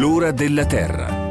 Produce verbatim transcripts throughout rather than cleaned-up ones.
L'ora della terra.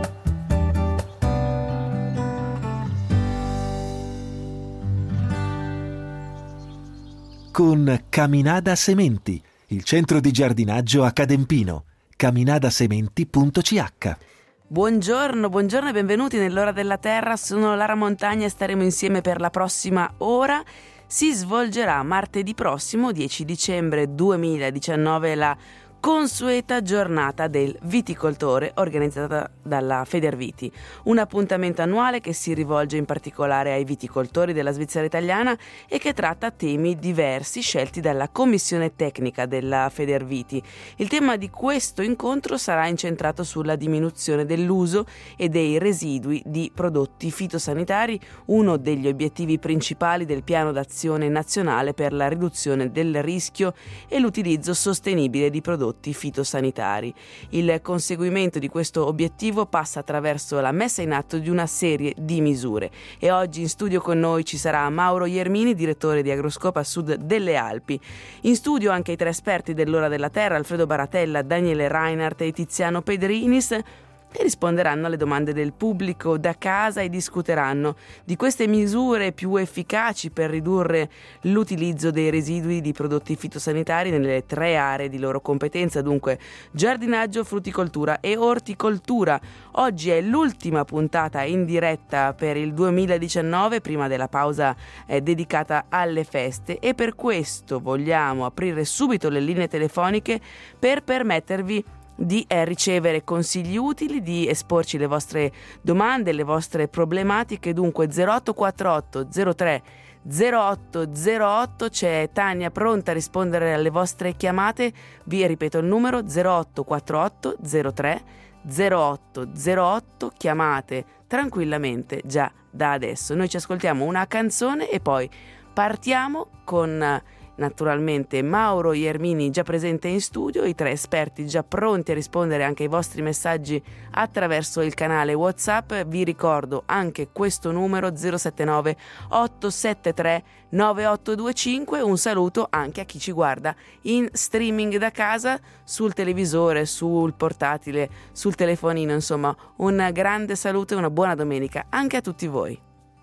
Con Caminada Sementi, il centro di giardinaggio a Cadempino. caminadasementi punto c h. Buongiorno, buongiorno e benvenuti nell'ora della terra. Sono Lara Montagna e staremo insieme per la prossima ora. Si svolgerà martedì prossimo, dieci dicembre duemiladiciannove, la consueta giornata del viticoltore organizzata dalla Federviti, un appuntamento annuale che si rivolge in particolare ai viticoltori della Svizzera italiana e che tratta temi diversi scelti dalla commissione tecnica della Federviti. Il tema di questo incontro sarà incentrato sulla diminuzione dell'uso e dei residui di prodotti fitosanitari, uno degli obiettivi principali del piano d'azione nazionale per la riduzione del rischio e l'utilizzo sostenibile di prodotti fitosanitari. Il conseguimento di questo obiettivo passa attraverso la messa in atto di una serie di misure e oggi in studio con noi ci sarà Mauro Iermini, direttore di Agroscope a Sud delle Alpi. In studio anche i tre esperti dell'Ora della Terra, Alfredo Baratella, Daniele Reinhardt e Tiziano Pedrinis, e risponderanno alle domande del pubblico da casa e discuteranno di queste misure più efficaci per ridurre l'utilizzo dei residui di prodotti fitosanitari nelle tre aree di loro competenza, dunque giardinaggio, frutticoltura e orticoltura. Oggi è l'ultima puntata in diretta per il duemiladiciannove, prima della pausa eh, dedicata alle feste, e per questo vogliamo aprire subito le linee telefoniche per permettervi di eh, ricevere consigli utili, di esporci le vostre domande, le vostre problematiche. Dunque zero otto quattro otto zero tre zero otto zero otto, c'è Tania pronta a rispondere alle vostre chiamate. Vi ripeto il numero zero otto quattro otto zero tre zero otto zero otto, chiamate tranquillamente già da adesso. Noi ci ascoltiamo una canzone e poi partiamo con naturalmente Mauro Iermini già presente in studio, i tre esperti già pronti a rispondere anche ai vostri messaggi attraverso il canale WhatsApp. Vi ricordo anche questo numero zero sette nove otto sette tre nove otto due cinque. Un saluto anche a chi ci guarda in streaming da casa, sul televisore, sul portatile, sul telefonino, insomma un grande saluto e una buona domenica anche a tutti voi.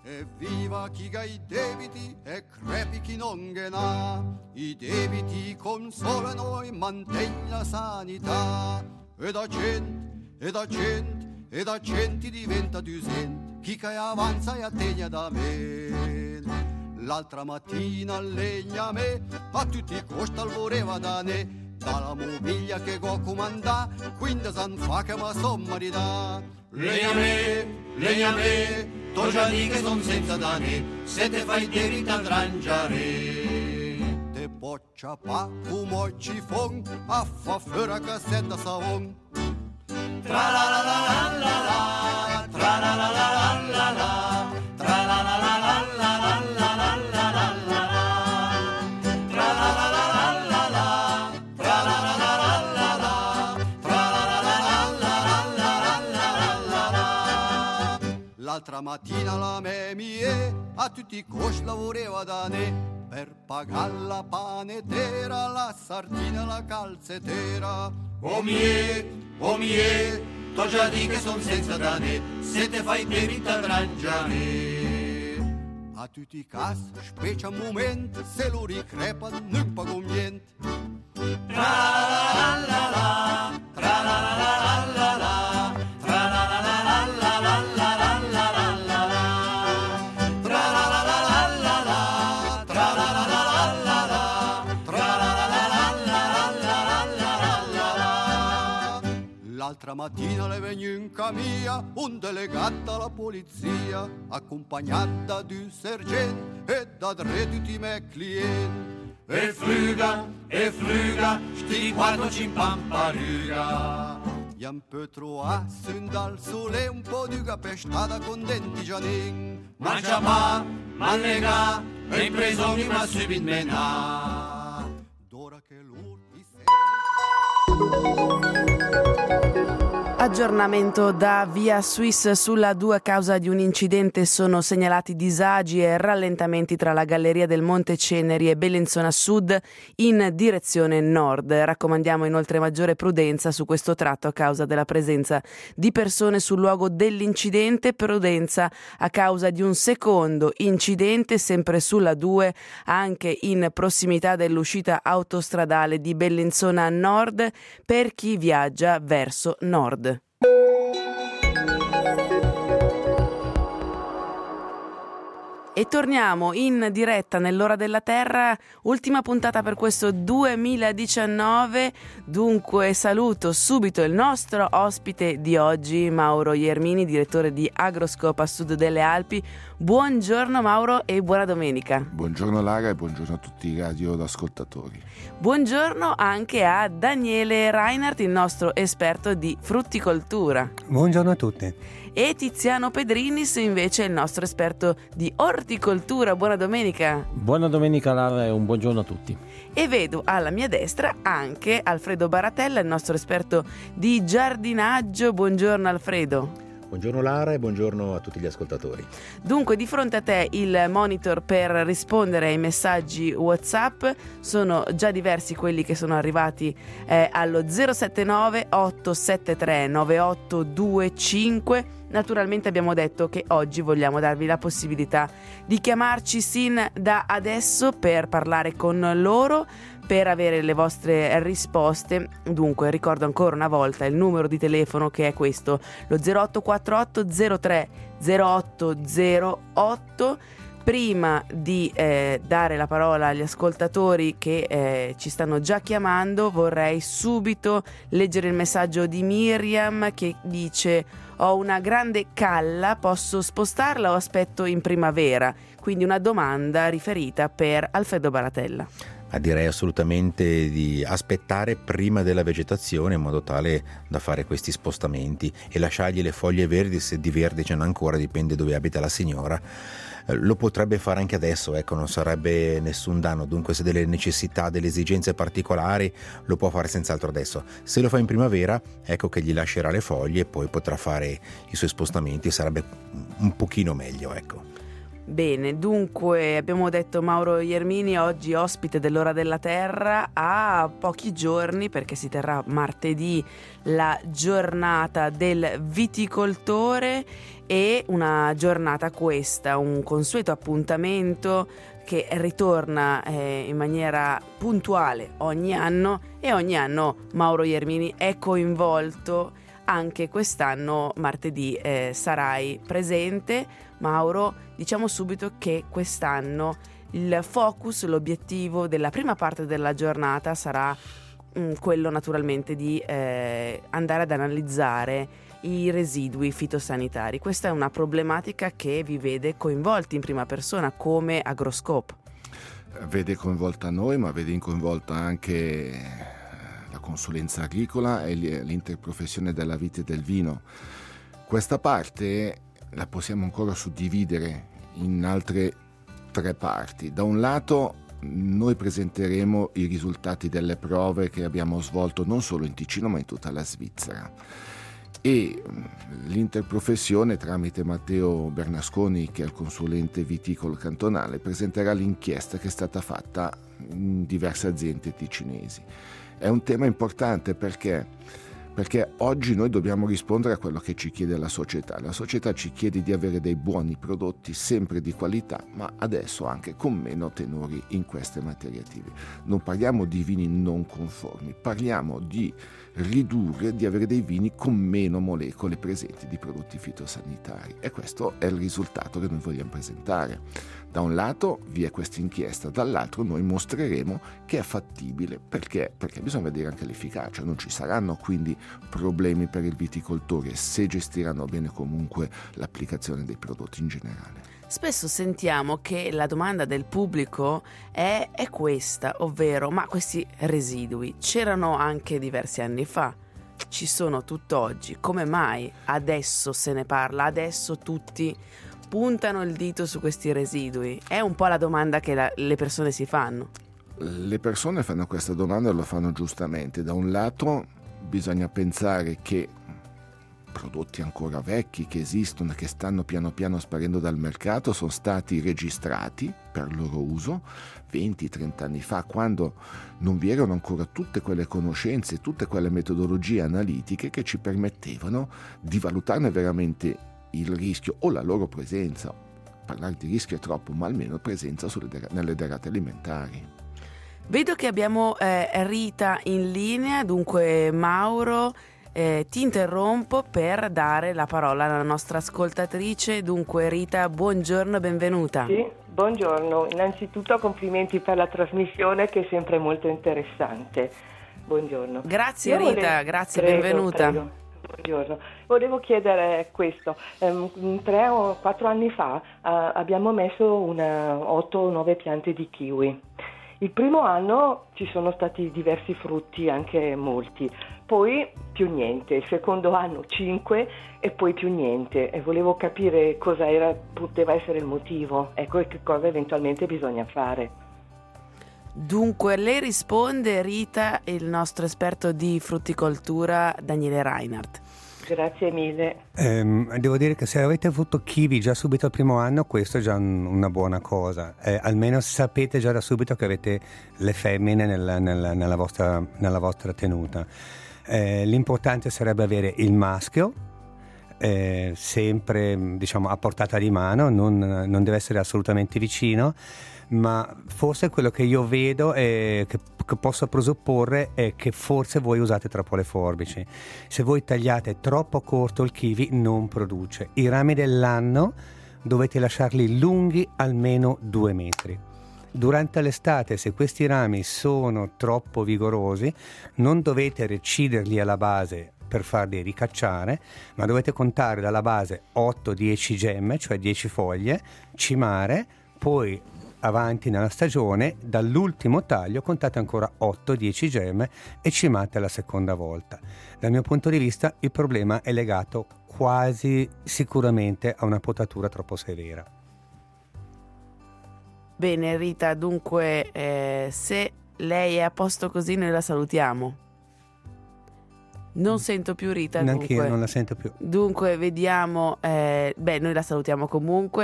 Evviva chi ha i debiti e crepi chi non ge n'ha. I debiti consolano e mantengono la sanità. E da cento, e da cento, e da centi diventa dusent. Chi che avanza e attegna da me. L'altra mattina legna a me, a tutti i costi al voleva da ne. Dalla mobilia che go comanda, quindi san fa che ma somma ridà. Legna a me, legna a me, t'ho già di che son senza dane, se te fai debiti andran giare. Te boccia pa come ci fon, a fa fuori a cassetta savon. Tra la la la la la la, tra la la la la la la, tra la la la la la la la la la la la, tra la la la la la la, tra la la la la la la, tra la la la la la la la la la. L'altra mattina la me mie a tutti i costi lavorava da ne per pagare la panetera, la sardina, la calzetera. O mie, o mie, t'ho già di che son senza da ne, se te fai debiti andran già ne. A tutti i casi, specie un momento, se lo ricrepa non pago niente. Tra la la la la, tra la la la la la, tra la la la la la la la la la la la, tra la la la la la la, tra la la la la la la, tra la la la la la la la la la. L'altra mattina le venne in camia un delegato alla polizia, accompagnata di un sergente e da tre tutti i miei clienti. E fluga, e fluga, sti quattro cimpamparuga. Iam Petro a sunt dal sole un po' di capestata con denti gianin. Ma già ma nega, e preso mi ma subit mena. D'ora che lui Aggiornamento da Via Swiss sulla due. A causa di un incidente sono segnalati disagi e rallentamenti tra la Galleria del Monte Ceneri e Bellinzona Sud in direzione nord. Raccomandiamo inoltre maggiore prudenza su questo tratto a causa della presenza di persone sul luogo dell'incidente, prudenza a causa di un secondo incidente sempre sulla due anche in prossimità dell'uscita autostradale di Bellinzona Nord per chi viaggia verso nord. E torniamo in diretta nell'ora della Terra, ultima puntata per questo duemiladiciannove. Dunque saluto subito il nostro ospite di oggi, Mauro Iermini, direttore di Agroscope a sud delle Alpi. Buongiorno Mauro e buona domenica. Buongiorno Lara e buongiorno a tutti i radioascoltatori. Buongiorno anche a Daniele Reinhardt, il nostro esperto di frutticoltura. Buongiorno a tutti. E Tiziano Pedrinis invece è il nostro esperto di orticoltura. Buona domenica. Buona domenica Lara e un buongiorno a tutti. E vedo alla mia destra anche Alfredo Baratella, il nostro esperto di giardinaggio. Buongiorno Alfredo. Buongiorno Lara e buongiorno a tutti gli ascoltatori. Dunque di fronte a te il monitor per rispondere ai messaggi WhatsApp. Sono già diversi quelli che sono arrivati eh, allo zero sette nove otto sette tre nove otto due cinque. Naturalmente abbiamo detto che oggi vogliamo darvi la possibilità di chiamarci sin da adesso per parlare con loro, per avere le vostre risposte. Dunque ricordo ancora una volta il numero di telefono, che è questo, lo zero otto quattro otto zero tre zero otto zero otto. Prima di eh, dare la parola agli ascoltatori che eh, ci stanno già chiamando, vorrei subito leggere il messaggio di Miriam che dice: ho una grande calla, posso spostarla o aspetto in primavera? Quindi una domanda riferita per Alfredo Baratella. Ah, direi assolutamente di aspettare prima della vegetazione in modo tale da fare questi spostamenti e lasciargli le foglie verdi, se di verde ce n'è ancora, dipende dove abita la signora. Eh, lo potrebbe fare anche adesso, ecco, non sarebbe nessun danno. Dunque se delle necessità, delle esigenze particolari lo può fare senz'altro adesso. Se lo fa in primavera, ecco che gli lascerà le foglie e poi potrà fare i suoi spostamenti, sarebbe un pochino meglio, ecco. Bene, dunque abbiamo detto Mauro Iermini, oggi ospite dell'Ora della Terra, a pochi giorni, perché si terrà martedì, la giornata del viticoltore, e una giornata questa, un consueto appuntamento che ritorna eh, in maniera puntuale ogni anno, e ogni anno Mauro Iermini è coinvolto. Anche quest'anno martedì eh, sarai presente. Mauro, diciamo subito che quest'anno il focus, l'obiettivo della prima parte della giornata sarà mh, quello naturalmente di eh, andare ad analizzare i residui fitosanitari. Questa è una problematica che vi vede coinvolti in prima persona come Agroscope. Vede coinvolta noi, ma vede coinvolta anche la consulenza agricola e l'interprofessione della vite e del vino. Questa parte la possiamo ancora suddividere in altre tre parti. Da un lato noi presenteremo i risultati delle prove che abbiamo svolto non solo in Ticino ma in tutta la Svizzera, e l'interprofessione tramite Matteo Bernasconi, che è il consulente viticolo cantonale, presenterà l'inchiesta che è stata fatta in diverse aziende ticinesi. È un tema importante perché, perché oggi noi dobbiamo rispondere a quello che ci chiede la società. La società ci chiede di avere dei buoni prodotti sempre di qualità, ma adesso anche con meno tenori in queste materie attive. Non parliamo di vini non conformi, parliamo di ridurre, di avere dei vini con meno molecole presenti di prodotti fitosanitari, e questo è il risultato che noi vogliamo presentare. Da un lato vi è questa inchiesta, dall'altro noi mostreremo che è fattibile. Perché? Perché bisogna vedere anche l'efficacia. Non ci saranno quindi problemi per il viticoltore se gestiranno bene comunque l'applicazione dei prodotti in generale. Spesso sentiamo che la domanda del pubblico è, è questa, ovvero: ma questi residui c'erano anche diversi anni fa, ci sono tutt'oggi, come mai adesso se ne parla, adesso tutti puntano il dito su questi residui? È un po' la domanda che la, le persone si fanno. Le persone fanno questa domanda e lo fanno giustamente. Da un lato bisogna pensare che prodotti ancora vecchi che esistono e che stanno piano piano sparendo dal mercato sono stati registrati per il loro uso venti trenta anni fa, quando non vi erano ancora tutte quelle conoscenze, tutte quelle metodologie analitiche che ci permettevano di valutarne veramente il rischio o la loro presenza. Parlare di rischio è troppo, ma almeno presenza sulle der- nelle derrate alimentari. Vedo che abbiamo eh, Rita in linea, dunque Mauro, eh, ti interrompo per dare la parola alla nostra ascoltatrice. Dunque Rita, buongiorno, benvenuta. Sì, buongiorno. Innanzitutto complimenti per la trasmissione, che è sempre molto interessante. Buongiorno. Grazie Io Rita, volevo... grazie, prego, benvenuta. Prego. Buongiorno. Volevo chiedere questo. Um, tre o quattro anni fa uh, abbiamo messo una otto o nove piante di kiwi. Il primo anno ci sono stati diversi frutti, anche molti, poi più niente. Il secondo anno cinque e poi più niente. E volevo capire cosa era, poteva essere il motivo, ecco, e che cosa eventualmente bisogna fare. Dunque, lei risponde, Rita, il nostro esperto di frutticoltura Daniele Reinhardt. Grazie mille. Eh, devo dire che se avete avuto kiwi già subito al primo anno, questo è già un, una buona cosa. Eh, almeno sapete già da subito che avete le femmine nella, nella, nella, vostra, nella vostra tenuta. Eh, l'importante sarebbe avere il maschio, eh, sempre diciamo a portata di mano, non, non deve essere assolutamente vicino. Ma forse quello che io vedo e che, che posso presupporre è che forse voi usate troppo le forbici. Se voi tagliate troppo corto il kiwi non produce. I rami dell'anno dovete lasciarli lunghi almeno due metri. Durante l'estate, se questi rami sono troppo vigorosi, non dovete reciderli alla base per farli ricacciare, ma dovete contare dalla base otto dieci gemme, cioè dieci foglie, cimare, poi avanti nella stagione, dall'ultimo taglio contate ancora otto dieci gemme e cimate la seconda volta. Dal mio punto di vista il problema è legato quasi sicuramente a una potatura troppo severa. Bene Rita, dunque eh, se lei è a posto così noi la salutiamo. Non sento più Rita. Neanche dunque. io non la sento più. Dunque vediamo, eh, beh noi la salutiamo comunque,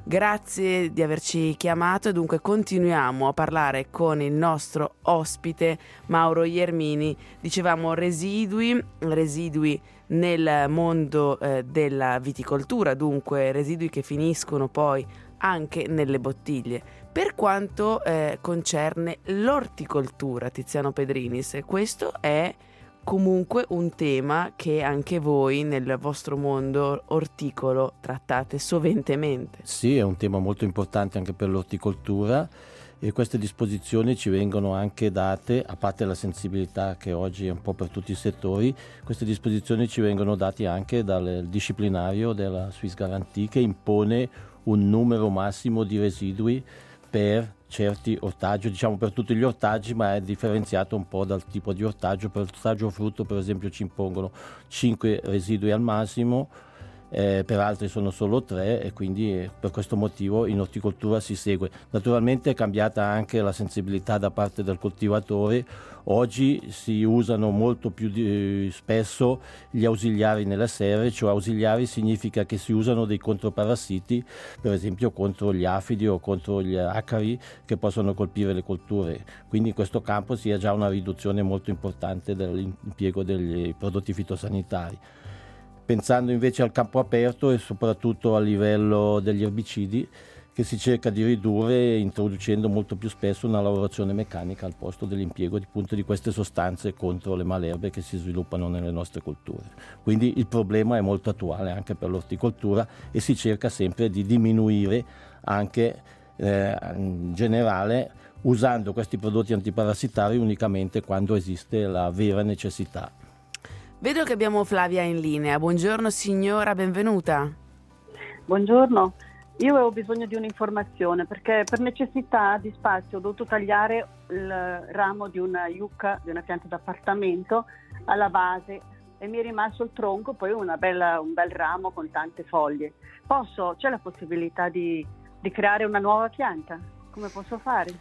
grazie di averci chiamato e dunque continuiamo a parlare con il nostro ospite Mauro Iermini. Dicevamo residui, residui nel mondo eh, della viticoltura, dunque residui che finiscono poi anche nelle bottiglie. Per quanto eh, concerne l'orticoltura, Tiziano Pedrinis, questo è comunque un tema che anche voi nel vostro mondo orticolo trattate soventemente. Sì, è un tema molto importante anche per l'orticoltura e queste disposizioni ci vengono anche date, a parte la sensibilità che oggi è un po' per tutti i settori, queste disposizioni ci vengono date anche dal disciplinario della Swiss Guarantee, che impone un numero massimo di residui per certi ortaggi, diciamo per tutti gli ortaggi, ma è differenziato un po' dal tipo di ortaggio. Per l'ortaggio frutto per esempio ci impongono cinque residui al massimo, eh, per altri sono solo tre e quindi eh, per questo motivo in orticoltura si segue. Naturalmente è cambiata anche la sensibilità da parte del coltivatore, oggi si usano molto più di, spesso gli ausiliari nella serre, cioè ausiliari significa che si usano dei controparassiti, per esempio contro gli afidi o contro gli acari che possono colpire le colture, quindi in questo campo si ha già una riduzione molto importante dell'impiego dei prodotti fitosanitari. Pensando invece al campo aperto e soprattutto a livello degli erbicidi, che si cerca di ridurre introducendo molto più spesso una lavorazione meccanica al posto dell'impiego di, appunto, di queste sostanze contro le malerbe che si sviluppano nelle nostre colture. Quindi il problema è molto attuale anche per l'orticoltura e si cerca sempre di diminuire anche eh, in generale usando questi prodotti antiparassitari unicamente quando esiste la vera necessità. Vedo che abbiamo Flavia in linea. Buongiorno signora, benvenuta. Buongiorno, io avevo bisogno di un'informazione perché per necessità di spazio ho dovuto tagliare il ramo di una yucca, di una pianta d'appartamento alla base e mi è rimasto il tronco, poi una bella, un bel ramo con tante foglie. Posso, c'è la possibilità di, di creare una nuova pianta? Come posso fare?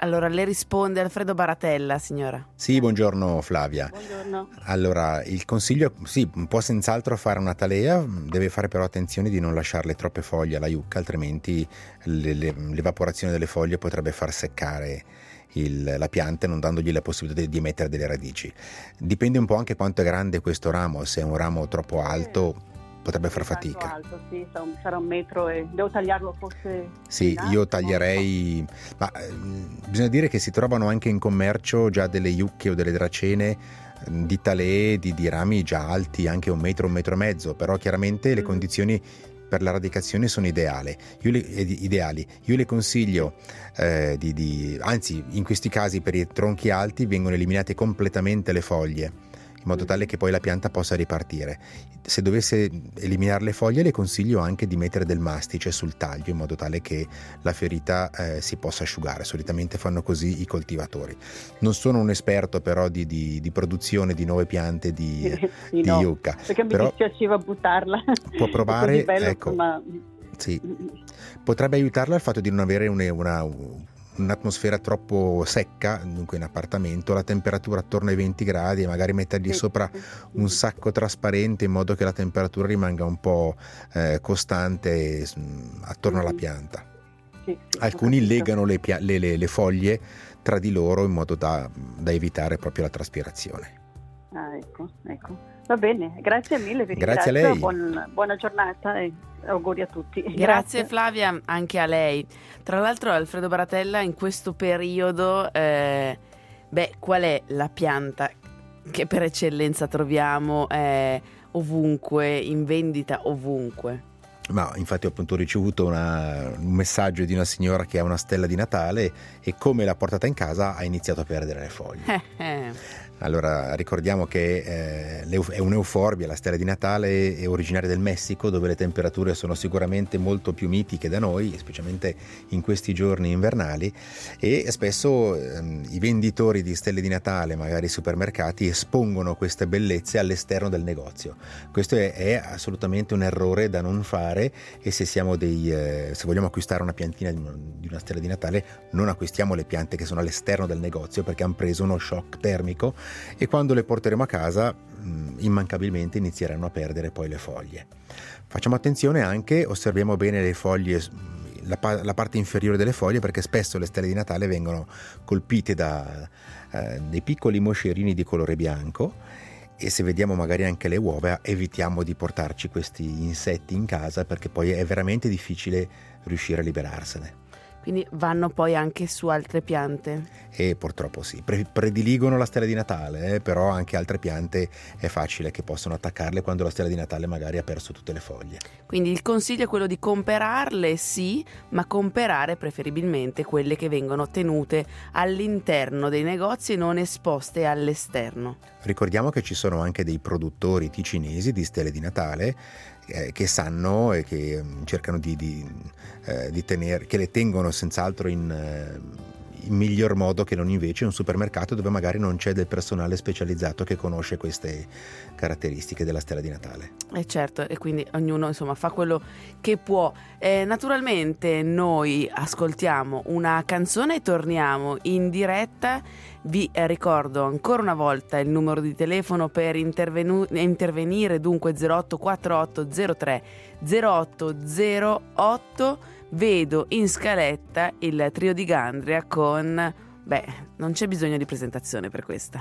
Allora, le risponde Alfredo Baratella, signora. Sì, buongiorno Flavia. Buongiorno. Allora, il consiglio, sì, può senz'altro fare una talea, deve fare però attenzione di non lasciarle troppe foglie alla yucca, altrimenti le, le, l'evaporazione delle foglie potrebbe far seccare il, la pianta, non dandogli la possibilità di emettere delle radici. Dipende un po' anche quanto è grande questo ramo, se è un ramo troppo alto potrebbe far fatica. Alto, sì, sarà un metro e devo tagliarlo forse. Sì, io taglierei, ma eh, bisogna dire che si trovano anche in commercio già delle yucche o delle dracene di talee, di, di rami già alti, anche un metro, un metro e mezzo, però chiaramente mm. le condizioni per la radicazione sono ideali. Io le, ideali. Io le consiglio, eh, di, di, anzi in questi casi per i tronchi alti vengono eliminate completamente le foglie, in modo tale che poi la pianta possa ripartire. Se dovesse eliminare le foglie le consiglio anche di mettere del mastice sul taglio, in modo tale che la ferita eh, si possa asciugare. Solitamente fanno così i coltivatori. Non sono un esperto però di, di, di produzione di nuove piante di, sì, di no, yucca. Perché mi però dispiaceva buttarla. Può provare, bello, ecco, insomma... sì. Potrebbe aiutarla il fatto di non avere una, una un'atmosfera troppo secca, dunque in appartamento, la temperatura attorno ai venti gradi e magari mettergli sì, sopra sì, sì. un sacco trasparente in modo che la temperatura rimanga un po' eh, costante mh, attorno alla pianta. Sì, sì, alcuni legano le, le, le, le foglie tra di loro in modo da, da evitare proprio la traspirazione. Ah, ecco, ecco. Va bene, grazie mille, vi grazie ringrazio. a lei. Buon, buona giornata e auguri a tutti. Grazie, grazie Flavia, anche a lei. Tra l'altro Alfredo Baratella in questo periodo, eh, beh, qual è la pianta che per eccellenza troviamo eh, ovunque, in vendita ovunque? Ma infatti ho appunto ricevuto una, un messaggio di una signora che ha una stella di Natale e come l'ha portata in casa ha iniziato a perdere le foglie. Allora ricordiamo che eh, è un'euforbia, la stella di Natale è originaria del Messico, dove le temperature sono sicuramente molto più miti che da noi, specialmente in questi giorni invernali, e spesso ehm, i venditori di stelle di Natale, magari i supermercati, espongono queste bellezze all'esterno del negozio. Questo è, è assolutamente un errore da non fare, e se siamo dei eh, se vogliamo acquistare una piantina di una stella di Natale non acquistiamo le piante che sono all'esterno del negozio, perché hanno preso uno shock termico e quando le porteremo a casa mh, immancabilmente inizieranno a perdere poi le foglie. Facciamo attenzione anche, osserviamo bene le foglie, la, la parte inferiore delle foglie, perché spesso le stelle di Natale vengono colpite da eh, dei piccoli moscerini di colore bianco, e se vediamo magari anche le uova evitiamo di portarci questi insetti in casa, perché poi è veramente difficile riuscire a liberarsene. Quindi vanno poi anche su altre piante? E purtroppo sì, Pre- prediligono la stella di Natale, eh, però anche altre piante è facile che possono attaccarle quando la stella di Natale magari ha perso tutte le foglie. Quindi il consiglio è quello di comperarle, sì, ma comperare preferibilmente quelle che vengono tenute all'interno dei negozi e non esposte all'esterno. Ricordiamo che ci sono anche dei produttori ticinesi di stelle di Natale eh, che sanno e che um, cercano di, di, eh, di tenere, che le tengono senz'altro in, eh, in miglior modo che non invece un supermercato dove magari non c'è del personale specializzato che conosce queste caratteristiche della stella di Natale. Eh certo, e quindi ognuno insomma fa quello che può. Eh, naturalmente noi ascoltiamo una canzone e torniamo in diretta. Vi ricordo ancora una volta il numero di telefono per intervenu- intervenire, dunque zero otto quattro otto zero tre zero otto zero otto. Vedo in scaletta il trio di Gandria con... beh, non c'è bisogno di presentazione per questa.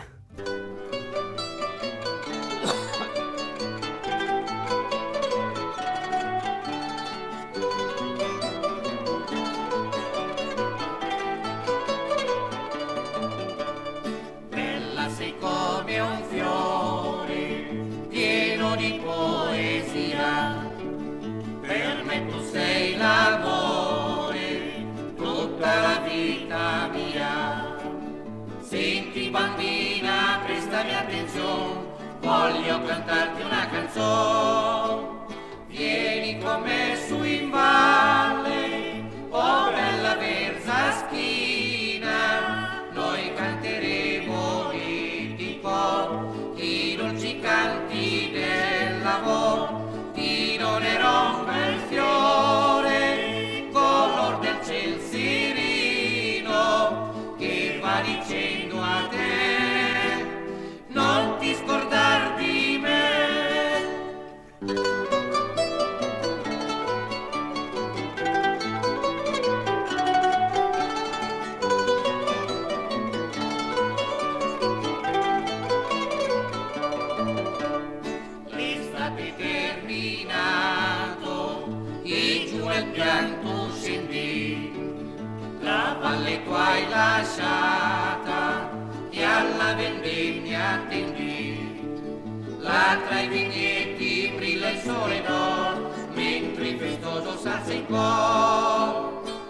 Bella sei come un fiore pieno di poesia, per me tu sei l'amore, tutta la vita mia. Senti bambina, prestami attenzione, voglio cantarti una canzone. Vieni con me su in valle, oh bella versaschina, noi canteremo di po', chi non ci canti dell'amor, chi non ne rompa il fiore, color del ciel sereno, va dicendo a te, non ti scordar di me. L'estate terminato e giù al pianto scendi, la valle tu hai lasciata e alla vendemmia attendi. Là tra i vigneti brilla il sole d'oro, mentre il festoso s'alza in cor.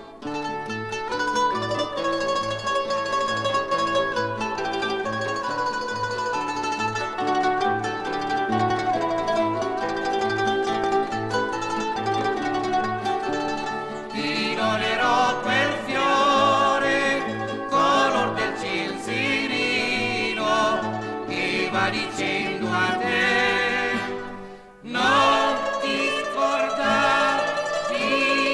Tirolerò quel fiore, color del ciel sereno, che va dicendo a te, non ti scordar di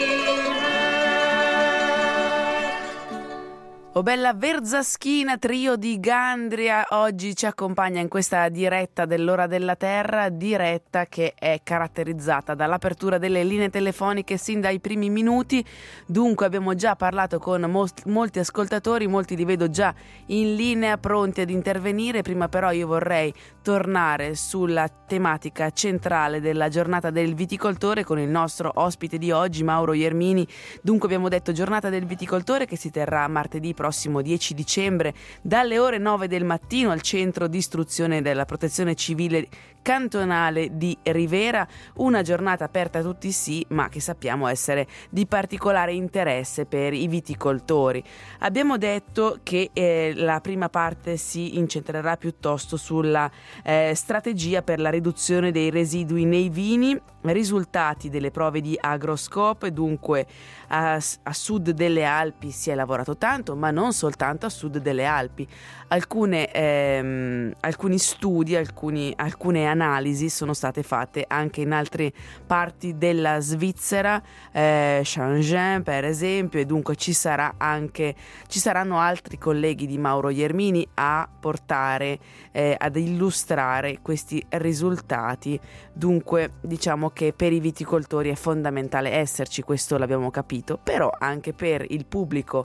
me. Oh bella Verzaschina, trio di Gandria, oggi ci accompagna in questa diretta dell'Ora della Terra, diretta che è caratterizzata dall'apertura delle linee telefoniche sin dai primi minuti. Dunque abbiamo già parlato con most- molti ascoltatori, molti li vedo già in linea pronti ad intervenire. Prima però io vorrei tornare sulla tematica centrale della giornata del viticoltore con il nostro ospite di oggi, Mauro Iermini. Dunque abbiamo detto giornata del viticoltore che si terrà martedì prossimo dieci dicembre dalle ore nove del mattino al centro di istruzione della protezione civile cantonale di Rivera, una giornata aperta a tutti sì, ma che sappiamo essere di particolare interesse per i viticoltori. Abbiamo detto che eh, la prima parte si incentrerà piuttosto sulla eh, strategia per la riduzione dei residui nei vini, risultati delle prove di Agroscope. Dunque a, a sud delle Alpi si è lavorato tanto, ma non soltanto a sud delle Alpi. Alcune, ehm, alcuni studi, alcuni, alcune analisi sono state fatte anche in altre parti della Svizzera, eh, Changin per esempio, e dunque ci sarà anche ci saranno altri colleghi di Mauro Iermini a portare eh, ad illustrare questi risultati. Dunque diciamo che per i viticoltori è fondamentale esserci, questo l'abbiamo capito, però anche per il pubblico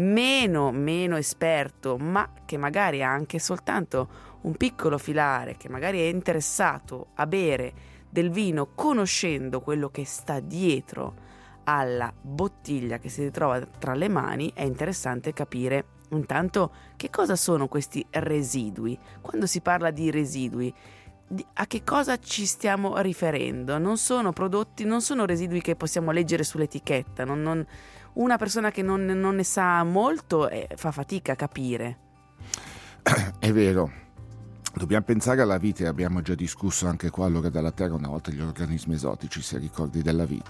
meno meno esperto, ma che magari ha anche soltanto un piccolo filare, che magari è interessato a bere del vino conoscendo quello che sta dietro alla bottiglia che si ritrova tra le mani, è interessante capire intanto che cosa sono questi residui. Quando si parla di residui, a che cosa ci stiamo riferendo? Non sono prodotti, non sono residui che possiamo leggere sull'etichetta. Non, non, una persona che non, non ne sa molto eh, fa fatica a capire. È vero, dobbiamo pensare alla vite, abbiamo già discusso anche qua all'Ora della Terra una volta gli organismi esotici, se ricordi della vite.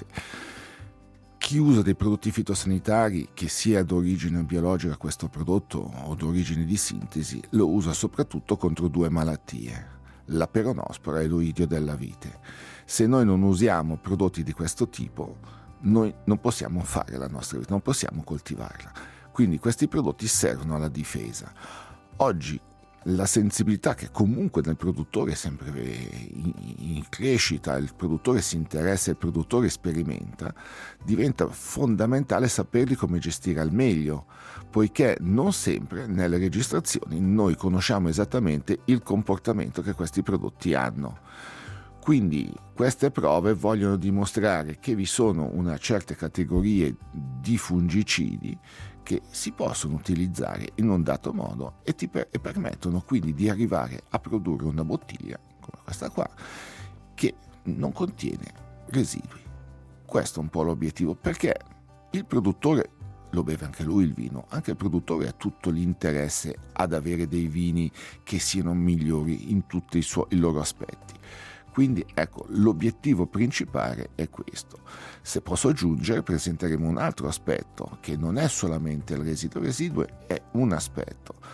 Chi usa dei prodotti fitosanitari, che sia d'origine biologica questo prodotto o d'origine di sintesi, lo usa soprattutto contro due malattie, la peronospora e l'oidio della vite. Se noi non usiamo prodotti di questo tipo, noi non possiamo fare la nostra vita, non possiamo coltivarla. Quindi questi prodotti servono alla difesa. Oggi la sensibilità che comunque nel produttore è sempre in crescita, il produttore si interessa, il produttore sperimenta, diventa fondamentale saperli come gestire al meglio, poiché non sempre nelle registrazioni noi conosciamo esattamente il comportamento che questi prodotti hanno. Quindi queste prove vogliono dimostrare che vi sono una certa categorie di fungicidi che si possono utilizzare in un dato modo e ti per- e permettono quindi di arrivare a produrre una bottiglia come questa qua che non contiene residui. Questo è un po' l'obiettivo, perché il produttore lo beve anche lui il vino, anche il produttore ha tutto l'interesse ad avere dei vini che siano migliori in tutti i, suoi, i loro aspetti. Quindi ecco, l'obiettivo principale è questo. Se posso aggiungere, presenteremo un altro aspetto che non è solamente il residuo, il residuo è un aspetto,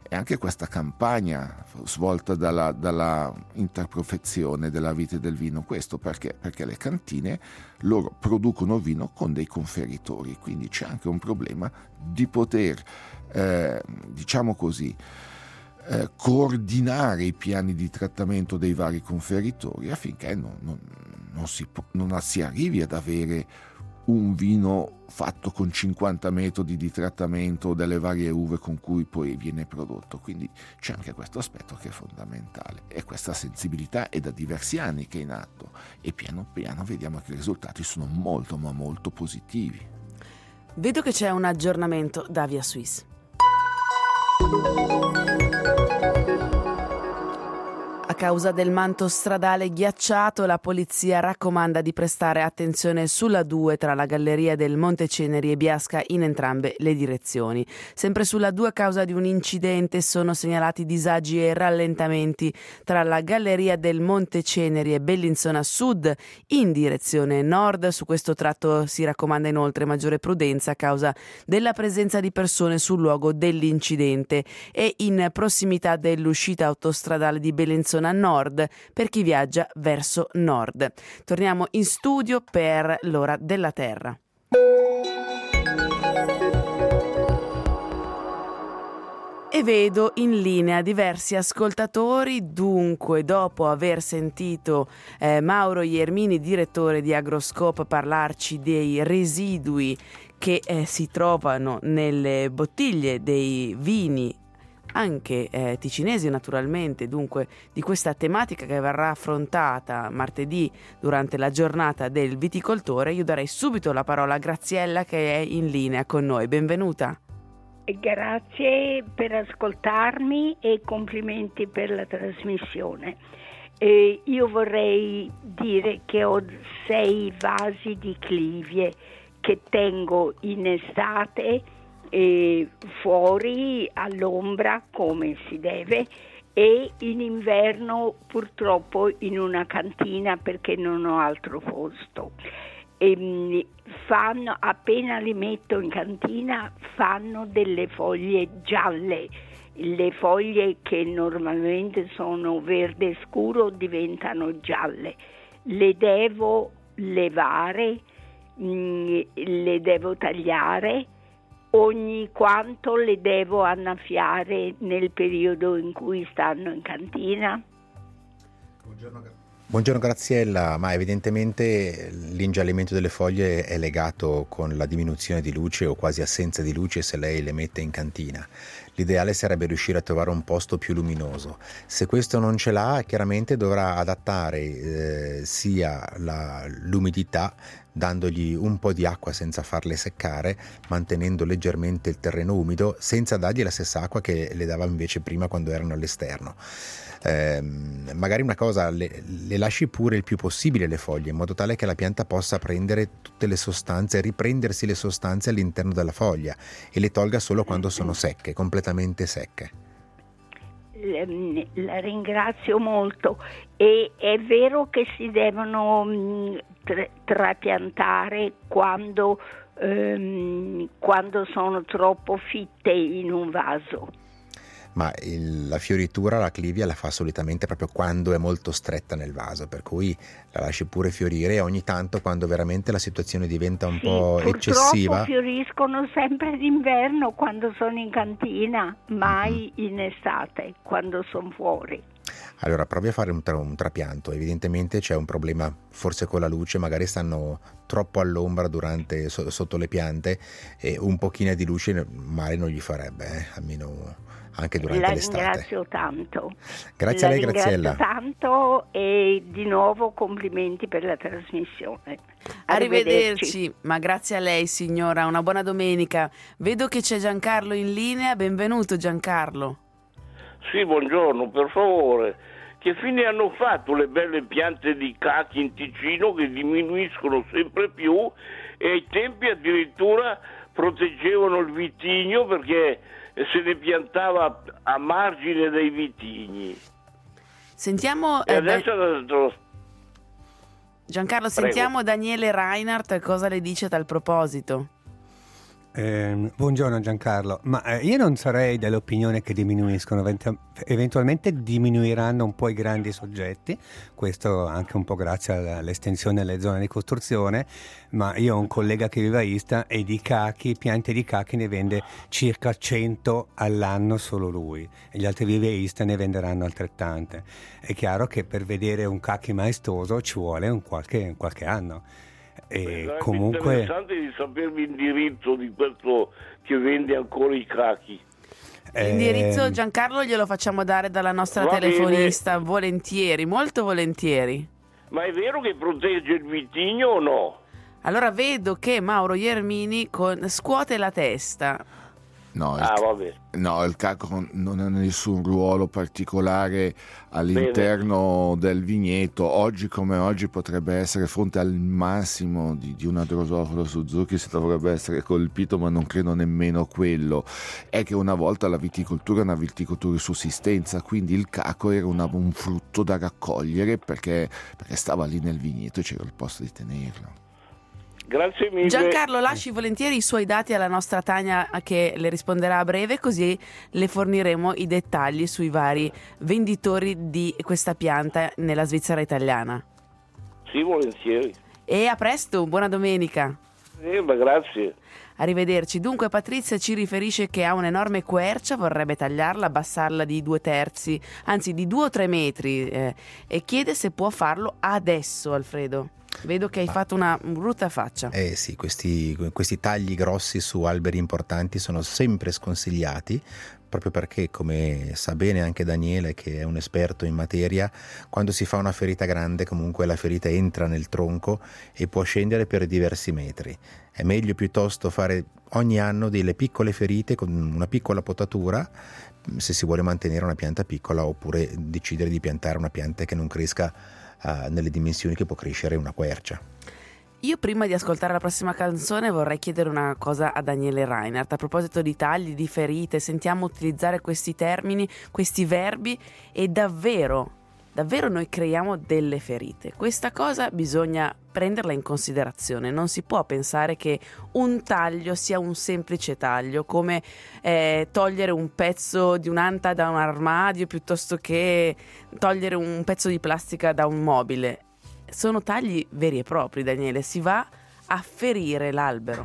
E anche questa campagna svolta dalla, dalla interprofezione della vite del vino, questo perché? Perché le cantine loro producono vino con dei conferitori, quindi c'è anche un problema di poter, eh, diciamo così, eh, coordinare i piani di trattamento dei vari conferitori affinché non, non, non, si, non si arrivi ad avere un vino fatto con cinquanta metodi di trattamento delle varie uve con cui poi viene prodotto. Quindi c'è anche questo aspetto che è fondamentale, e questa sensibilità è da diversi anni che è in atto, e piano piano vediamo che i risultati sono molto ma molto positivi. Vedo che c'è un aggiornamento da Via Suisse. A causa del manto stradale ghiacciato, la polizia raccomanda di prestare attenzione sulla due tra la galleria del Monte Ceneri e Biasca in entrambe le direzioni. Sempre sulla due, a causa di un incidente, sono segnalati disagi e rallentamenti tra la galleria del Monte Ceneri e Bellinzona Sud in direzione nord. Su questo tratto si raccomanda inoltre maggiore prudenza a causa della presenza di persone sul luogo dell'incidente, e in prossimità dell'uscita autostradale di Bellinzona Nord per chi viaggia verso nord. Torniamo in studio per l'ora della Terra. E vedo in linea diversi ascoltatori. Dunque, dopo aver sentito eh, Mauro Iermini, direttore di Agroscope, parlarci dei residui che eh, si trovano nelle bottiglie dei vini anche eh, ticinesi naturalmente, dunque di questa tematica che verrà affrontata martedì durante la giornata del viticoltore, io darei subito la parola a Graziella, che è in linea con noi. Benvenuta. Grazie per ascoltarmi e complimenti per la trasmissione. Eh, io vorrei dire che ho sei vasi di clivie che tengo in estate e fuori all'ombra come si deve, e in inverno purtroppo in una cantina perché non ho altro posto. E fanno, appena li metto in cantina, fanno delle foglie gialle. Le foglie che normalmente sono verde scuro diventano gialle. Le devo levare, mh, le devo tagliare. Ogni quanto le devo annaffiare nel periodo in cui stanno in cantina? Buongiorno, Buongiorno Graziella, ma evidentemente l'ingiallimento delle foglie è legato con la diminuzione di luce o quasi assenza di luce se lei le mette in cantina. L'ideale sarebbe riuscire a trovare un posto più luminoso. Se questo non ce l'ha, chiaramente dovrà adattare eh, sia la, l'umidità, dandogli un po' di acqua senza farle seccare, mantenendo leggermente il terreno umido, senza dargli la stessa acqua che le dava invece prima quando erano all'esterno. Eh, magari una cosa, le, le lasci pure il più possibile le foglie, in modo tale che la pianta possa prendere tutte le sostanze, riprendersi le sostanze all'interno della foglia, e le tolga solo quando sono secche, completamente secche. La ringrazio molto. E è vero che si devono mh, tra- trapiantare quando, ehm, quando sono troppo fitte in un vaso? Ma il, la fioritura, la clivia la fa solitamente proprio quando è molto stretta nel vaso, per cui la lasci pure fiorire, e ogni tanto, quando veramente la situazione diventa un sì, po' eccessiva. Purtroppo fioriscono sempre d'inverno quando sono in cantina, mai mm-hmm. in estate quando sono fuori. Allora provi a fare un, tra- un trapianto. Evidentemente c'è un problema forse con la luce, magari stanno troppo all'ombra durante, so- sotto le piante, e un pochino di luce male non gli farebbe, eh? almeno anche durante la l'estate. La ringrazio tanto. Grazie la a lei Graziella. La ringrazio tanto, e di nuovo complimenti per la trasmissione. Arrivederci. Arrivederci, ma grazie a lei signora, una buona domenica. Vedo che c'è Giancarlo in linea, benvenuto Giancarlo. Sì, buongiorno, per favore. Che fine hanno fatto le belle piante di cachi in Ticino che diminuiscono sempre più, e ai tempi addirittura proteggevano il vitigno perché se ne piantava a margine dei vitigni. Sentiamo e adesso eh, da... Giancarlo, Prego. Sentiamo Daniele Reinhardt cosa le dice a tal proposito. Eh, buongiorno Giancarlo, ma eh, io non sarei dell'opinione che diminuiscono, eventualmente diminuiranno un po' i grandi soggetti, questo anche un po' grazie all'estensione delle zone di costruzione, ma io ho un collega che vive a Ista e di cachi, piante di cachi ne vende circa cento all'anno solo lui, e gli altri vive a Ista ne venderanno altrettante. È chiaro che per vedere un cachi maestoso ci vuole un qualche, qualche anno. E Beh, comunque è interessante di sapere l'indirizzo di questo che vende ancora i cachi. L'indirizzo, eh, Giancarlo, glielo facciamo dare dalla nostra Va telefonista, volentieri, molto volentieri. Ma è vero che protegge il vitigno o no? Allora vedo che Mauro Iermini con... scuote la testa. No, il, Ah, vabbè. no, il caco non ha nessun ruolo particolare all'interno Bene. del vigneto. Oggi come oggi potrebbe essere fonte al massimo di, di una Drosofila Suzuki, si dovrebbe essere colpito, ma non credo nemmeno quello. È che una volta la viticoltura è una viticoltura di sussistenza, quindi il caco era una, un frutto da raccogliere perché, perché stava lì nel vigneto e c'era il posto di tenerlo. Grazie mille. Giancarlo, lasci volentieri i suoi dati alla nostra Tania che le risponderà a breve, così le forniremo i dettagli sui vari venditori di questa pianta nella Svizzera italiana. Sì, volentieri. E a presto, buona domenica. Eh, ma grazie. Arrivederci. Dunque Patrizia ci riferisce che ha un'enorme quercia, vorrebbe tagliarla, abbassarla di due terzi, anzi di due o tre metri, eh, e chiede se può farlo adesso, Alfredo. Vedo che hai fatto una brutta faccia. Eh sì, questi, questi tagli grossi su alberi importanti sono sempre sconsigliati, proprio perché, come sa bene anche Daniele, che è un esperto in materia, quando si fa una ferita grande comunque la ferita entra nel tronco e può scendere per diversi metri. È meglio piuttosto fare ogni anno delle piccole ferite con una piccola potatura, se si vuole mantenere una pianta piccola, oppure decidere di piantare una pianta che non cresca uh, nelle dimensioni che può crescere una quercia. Io prima di ascoltare la prossima canzone vorrei chiedere una cosa a Daniele Reinhardt. A proposito di tagli, di ferite, sentiamo utilizzare questi termini, questi verbi, e davvero, davvero noi creiamo delle ferite. Questa cosa bisogna prenderla in considerazione. Non si può pensare che un taglio sia un semplice taglio, come eh, togliere un pezzo di un'anta da un armadio piuttosto che togliere un pezzo di plastica da un mobile. Sono tagli veri e propri, Daniele, si va a ferire l'albero.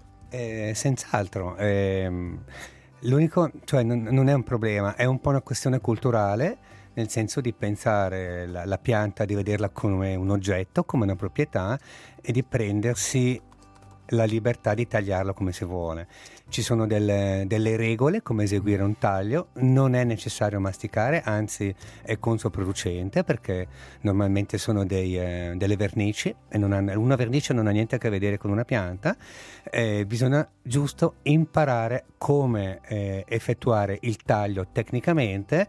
Eh, senz'altro, eh, l'unico, cioè non, non è un problema, è un po' una questione culturale, nel senso di pensare la, la pianta, di vederla come un oggetto, come una proprietà, e di prendersi la libertà di tagliarlo come si vuole. Ci sono delle, delle regole come eseguire un taglio, non è necessario masticare, anzi è controproducente, perché normalmente sono dei, eh, delle vernici e non hanno, una vernice non ha niente a che vedere con una pianta. Eh, bisogna giusto imparare come eh, effettuare il taglio tecnicamente,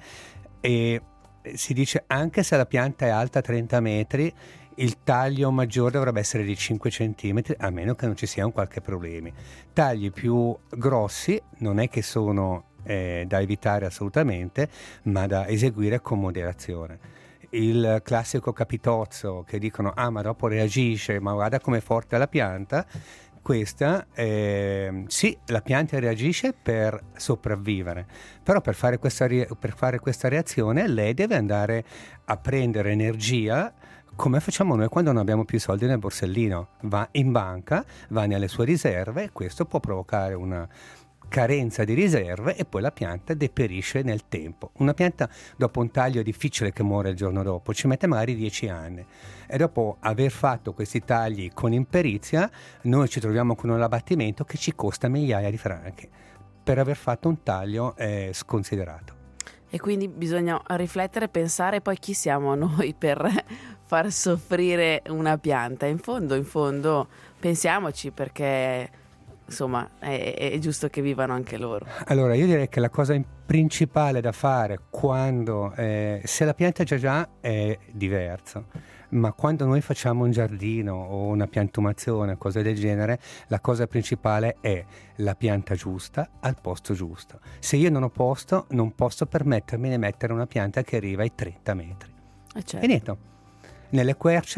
e si dice anche se la pianta è alta trenta metri, il taglio maggiore dovrebbe essere di cinque centimetri, a meno che non ci sia un qualche problema. Tagli più grossi non è che sono eh, da evitare assolutamente, ma da eseguire con moderazione. Il classico capitozzo che dicono ah ma dopo reagisce, ma guarda com'è forte la pianta. Questa eh, sì, la pianta reagisce per sopravvivere, però per fare questa, per fare questa reazione lei deve andare a prendere energia, come facciamo noi quando non abbiamo più soldi nel borsellino. Va in banca, va nelle sue riserve, e questo può provocare una carenza di riserve e poi la pianta deperisce nel tempo. Una pianta dopo un taglio è difficile che muore il giorno dopo, ci mette magari dieci anni, e dopo aver fatto questi tagli con imperizia noi ci troviamo con un abbattimento che ci costa migliaia di franchi per aver fatto un taglio eh, sconsiderato. E quindi bisogna riflettere, pensare poi chi siamo noi per far soffrire una pianta. In fondo, in fondo pensiamoci, perché insomma è, è giusto che vivano anche loro. Allora io direi che la cosa principale da fare quando eh, se la pianta già già è diverso, ma quando noi facciamo un giardino o una piantumazione, cose del genere, la cosa principale è la pianta giusta al posto giusto. Se io non ho posto, non posso permettermi di mettere una pianta che arriva ai trenta metri. Eh certo. Finito. Nelle querce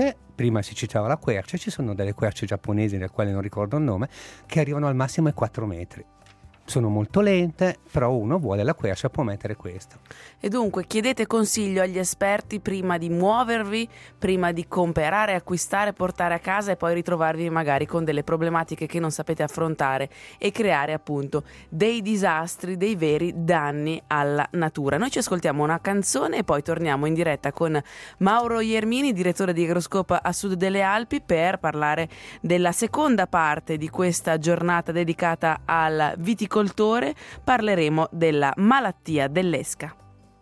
prima si citava la quercia, ci sono delle querce giapponesi, del quale non ricordo il nome, che arrivano al massimo ai quattro metri. Sono molto lente, però uno vuole la quercia, può mettere questo. E dunque chiedete consiglio agli esperti prima di muovervi, prima di comprare, acquistare, portare a casa e poi ritrovarvi magari con delle problematiche che non sapete affrontare e creare appunto dei disastri, dei veri danni alla natura. Noi ci ascoltiamo una canzone e poi torniamo in diretta con Mauro Iermini, direttore di Agroscope a Sud delle Alpi, per parlare della seconda parte di questa giornata dedicata al viticoltore. Parleremo della malattia dell'esca.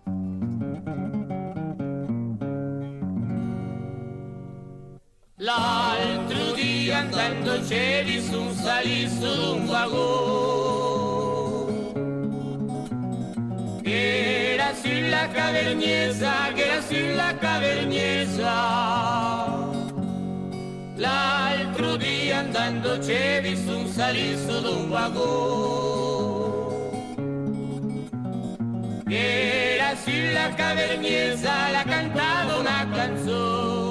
L'altro dia andando c'eri su un salito d'un vagone, che era sulla caverniesa, che era sulla caverniesa. L'altro dia andando c'eri su un salito d'un vagone, che era sulla caverniesa, la cantava una canzone.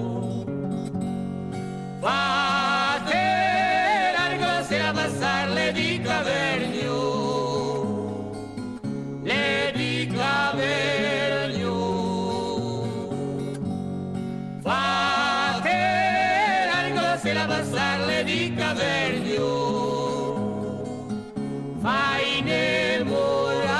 Fate largo se a passarle di Cavernio, le di Cavernio. Fate largo se a passarle di Cavernio, fai innamorare.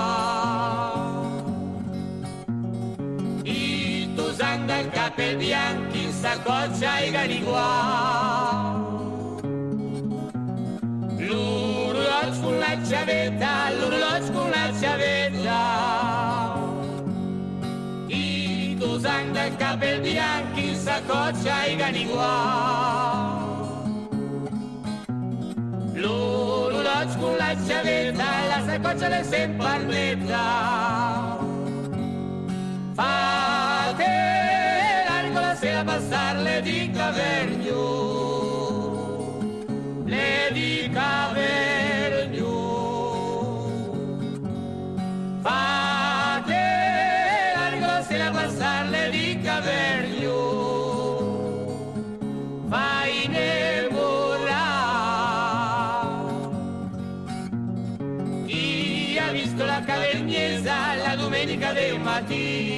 I tu sanda il capelli bianchi in saccoccia e cani qua, l'urloggio con la chiavetta, l'urloggio con la chiavetta. I tu sanda il capelli bianchi in saccoccia e cani qua, l'urloggio con la chiavetta, la saccoccia le semparnetta. Fate largo la sera a passarle di Cavernio, le di Cavernio. Fate largo la sera a passarle di Cavernio, fai innamorare. Chi ha visto la caverniesa la domenica del mattino,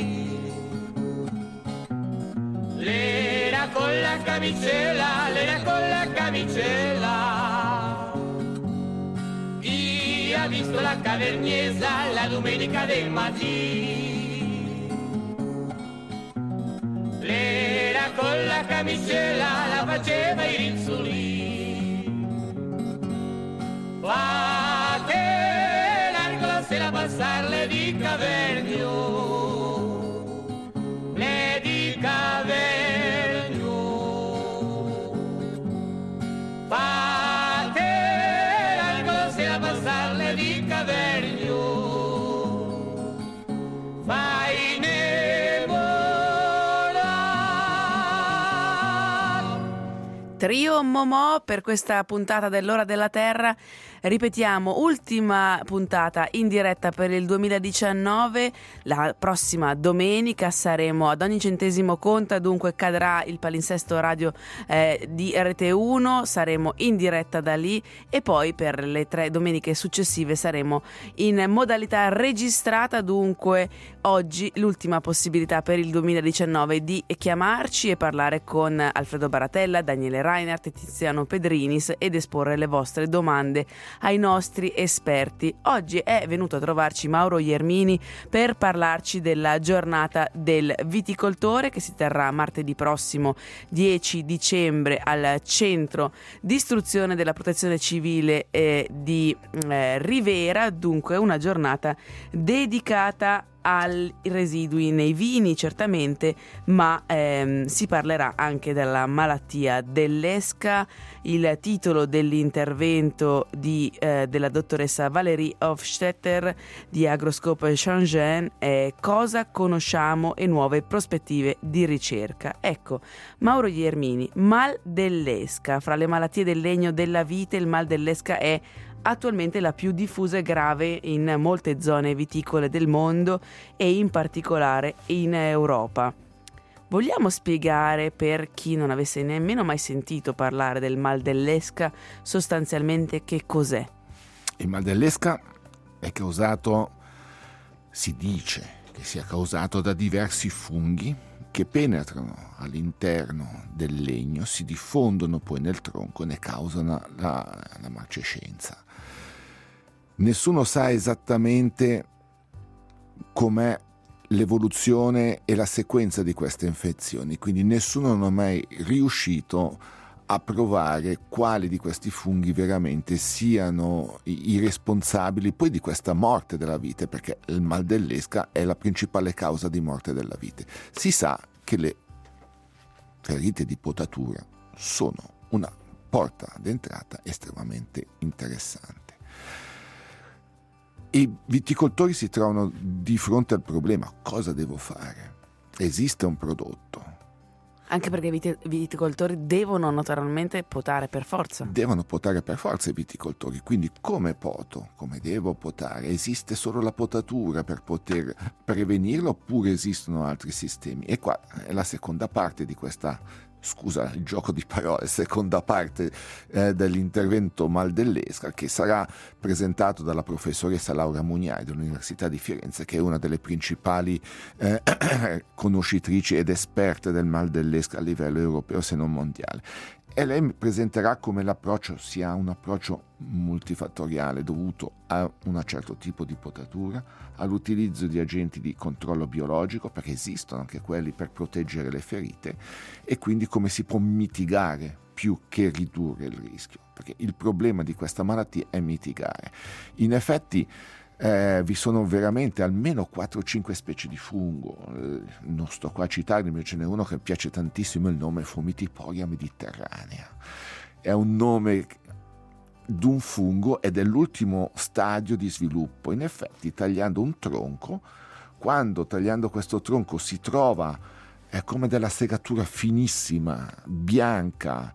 l'era con la camicella, l'era con la camicella. Chi ha visto la caverniesa la domenica del mattino, l'era con la camicella, la faceva i rizzoli. Fate largo la sera a passarle di Cavernio, le di Cavernio. Fate largo la sera a passarle di Cavernio, fai innamorare. Trio Momò per questa puntata dell'Ora della Terra. Ripetiamo, ultima puntata in diretta per il duemiladiciannove. La prossima domenica saremo ad Ogni Centesimo Conta, dunque cadrà il palinsesto radio eh, di R T uno, saremo in diretta da lì e poi per le tre domeniche successive saremo in modalità registrata. Dunque oggi l'ultima possibilità per il duemiladiciannove di chiamarci e parlare con Alfredo Baratella, Daniele Reinhardt e Tiziano Pedrinis ed esporre le vostre domande ai nostri esperti. Oggi è venuto a trovarci Mauro Iermini per parlarci della giornata del viticoltore che si terrà martedì prossimo dieci dicembre al centro di istruzione della protezione civile eh, di eh, Rivera, dunque una giornata dedicata ai residui nei vini certamente, ma ehm, si parlerà anche della malattia dell'esca. Il titolo dell'intervento di, eh, della dottoressa Valérie Hofstetter di Agroscope Changin è Cosa conosciamo e nuove prospettive di ricerca. Ecco, Mauro Iermini, mal dell'esca. Fra le malattie del legno della vite il mal dell'esca è attualmente la più diffusa e grave in molte zone viticole del mondo e in particolare in Europa. Vogliamo spiegare, per chi non avesse nemmeno mai sentito parlare del mal dell'esca, sostanzialmente che cos'è? Il mal dell'esca è causato, si dice che sia causato da diversi funghi che penetrano all'interno del legno, si diffondono poi nel tronco e ne causano la, la marcescenza. Nessuno sa esattamente com'è l'evoluzione e la sequenza di queste infezioni, quindi nessuno non è mai riuscito a provare quali di questi funghi veramente siano i, i responsabili poi di questa morte della vite, perché il mal dell'esca è la principale causa di morte della vite. Si sa che le ferite di potatura sono una porta d'entrata estremamente interessante. I viticoltori si trovano di fronte al problema: cosa devo fare? Esiste un prodotto? Anche perché i viti- viticoltori devono naturalmente potare per forza. Devono potare per forza i viticoltori, quindi come poto? Come devo potare? Esiste solo la potatura per poter prevenirlo oppure esistono altri sistemi? E qua è la seconda parte di questa, scusa il gioco di parole, seconda parte eh, dell'intervento mal dell'esca, che sarà presentato dalla professoressa Laura Mugnai dell'Università di Firenze, che è una delle principali eh, conoscitrici ed esperte del mal dell'esca a livello europeo se non mondiale. E lei presenterà come l'approccio sia un approccio multifattoriale dovuto a un certo tipo di potatura, all'utilizzo di agenti di controllo biologico, perché esistono anche quelli per proteggere le ferite, e quindi come si può mitigare più che ridurre il rischio, perché il problema di questa malattia è mitigare. In effetti Eh, vi sono veramente almeno quattro o cinque specie di fungo, eh, non sto qua a citarli, ma ce n'è uno che piace tantissimo, il nome Fomitiporia mediterranea. È un nome di un fungo ed è l'ultimo stadio di sviluppo. In effetti, tagliando un tronco, quando tagliando questo tronco si trova è come della segatura finissima, bianca,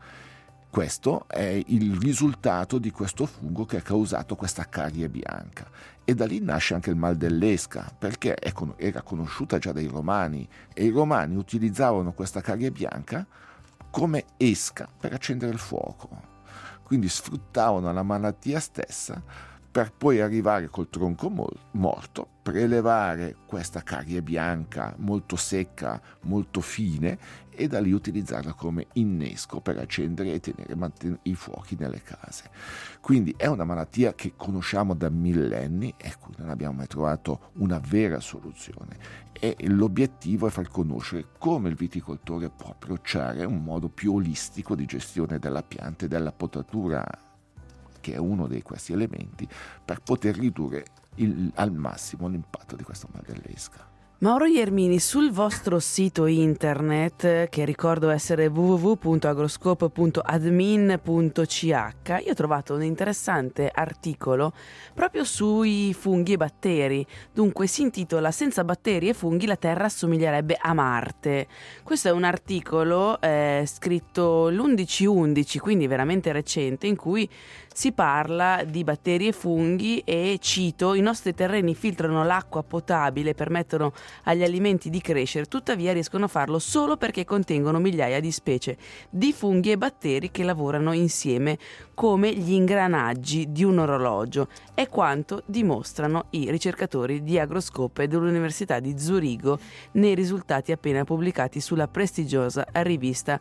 questo è il risultato di questo fungo che ha causato questa carie bianca, e da lì nasce anche il mal dell'esca, perché era conosciuta già dai romani, e i romani utilizzavano questa carie bianca come esca per accendere il fuoco, quindi sfruttavano la malattia stessa per poi arrivare col tronco mol- morto, prelevare questa carie bianca molto secca, molto fine, e da lì utilizzarla come innesco per accendere e tenere manten- i fuochi nelle case. Quindi è una malattia che conosciamo da millenni e cui non abbiamo mai trovato una vera soluzione, e l'obiettivo è far conoscere come il viticoltore può approcciare un modo più olistico di gestione della pianta e della potatura, che è uno di questi elementi, per poter ridurre il, al massimo l'impatto di questo mal dell'esca. Mauro Iermini, sul vostro sito internet, che ricordo essere w w w punto agroscope punto admin punto c h, io ho trovato un interessante articolo proprio sui funghi e batteri. Dunque si intitola "Senza batteri e funghi la Terra assomiglierebbe a Marte". Questo è un articolo eh, scritto l'undici undici, quindi veramente recente, in cui si parla di batteri e funghi e cito: "I nostri terreni filtrano l'acqua potabile e permettono agli alimenti di crescere, tuttavia riescono a farlo solo perché contengono migliaia di specie di funghi e batteri che lavorano insieme come gli ingranaggi di un orologio". È quanto dimostrano i ricercatori di Agroscope dell'Università di Zurigo nei risultati appena pubblicati sulla prestigiosa rivista